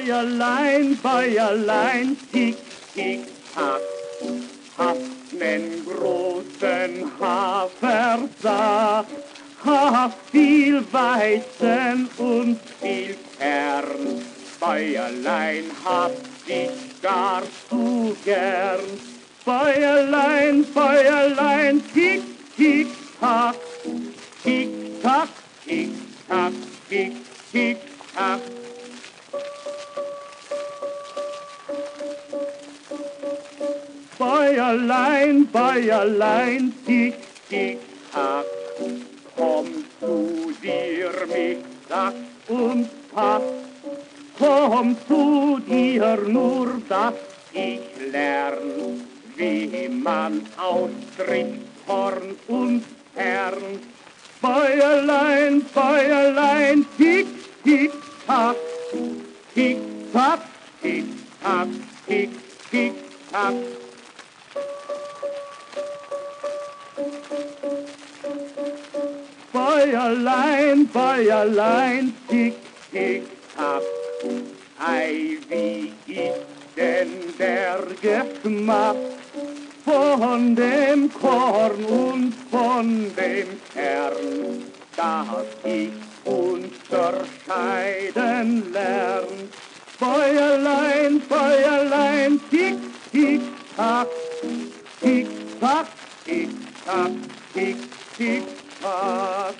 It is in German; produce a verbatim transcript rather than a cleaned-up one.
Bäuerlein, Bäuerlein, tick, tick, tack, hast nen großen Hafersack, hast viel Weizen und viel Kern. Bäuerlein, hab dich gar zu gern. Bäuerlein, Bäuerlein, tick, tick, tack, tick, tack, tick, tack, tick, tick, tack. Bäuerlein, Bäuerlein, tick, tick, tack, komm zu dir mit Sack und Pack, komm zu dir nur, dass ich lern, wie man austritt Horn und Kern. Bäuerlein, Bäuerlein, tick, tick, tack, tick, tack, tick, tack, tick, tick, tack. Bäuerlein, Bäuerlein, tick, tick, tack, ei, wie ist denn der Geschmack von dem Korn und von dem Kern, dass ich unterscheiden lern. Bäuerlein, Bäuerlein, tick, tick, tack, tick, tack, tick, tack, tick, tick, tack.